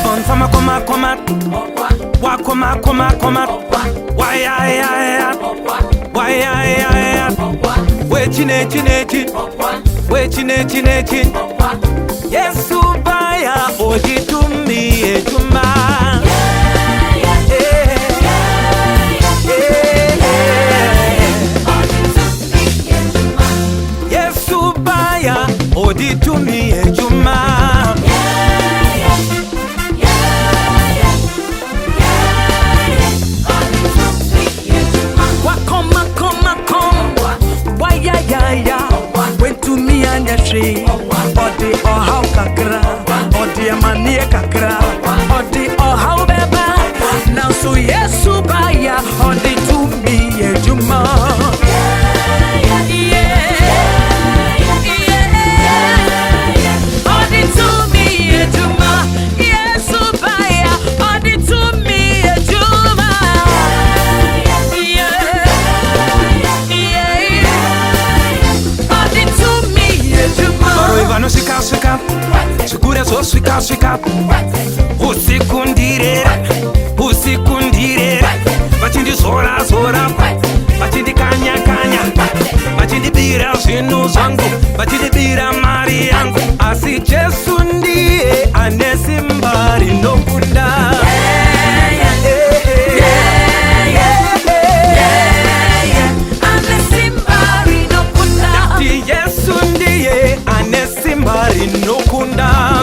on sama koma koma wa koma koma koma wa ya wa ya we chine Yesu baya ojitumi ejuma Yesu baya ojitumi ejuma Odi ohaw kakra, odi amanie kakra, odi ohaw beba. Now so Yesu baya, odi tumi ejuma. Odi tumi ejuma. Yesu baya, odi tumi ejuma. Odi tumi ejuma. Ivano shika Shukura so shika Usikundire Bachindi zora Bachindi kanya Bachindi bira zinu zangu Bachindi bira mari yangu Asi Jesu ndiye anesimbari nokunda Yesu ndiye anesimbari nokunda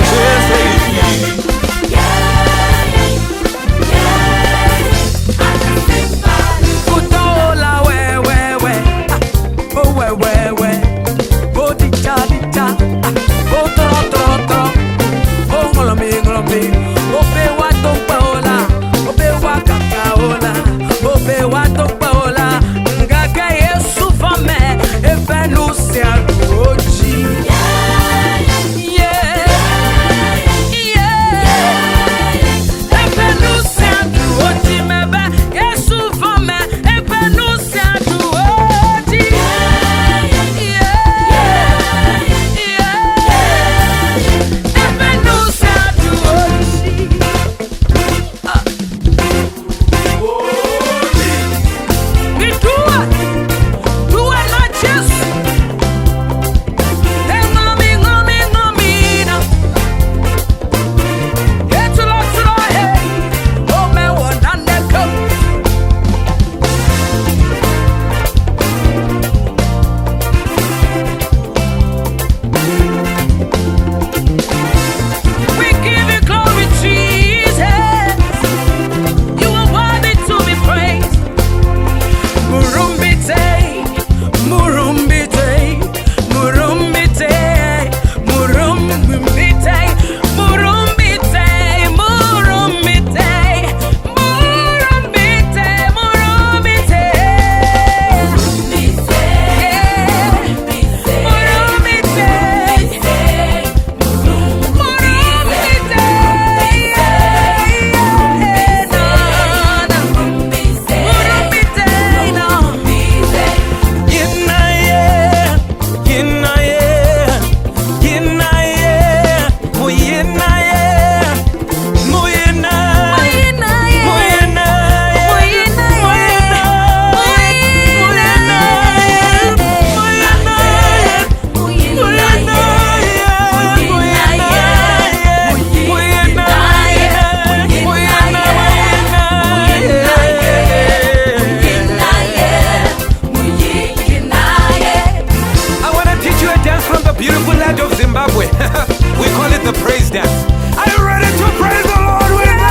We call it the praise dance. Are you ready to praise the Lord with me?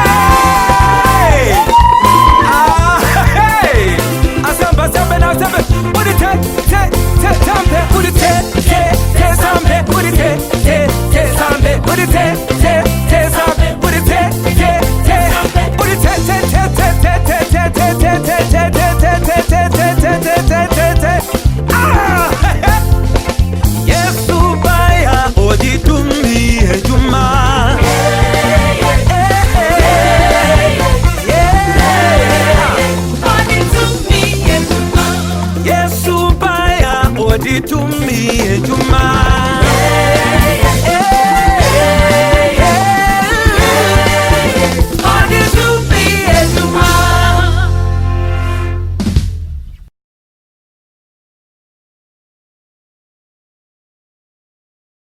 Hey! Asamba, put it tampe, put it sampe, put it sampe, put it sampe, put Yesu baya odi tumi ejuma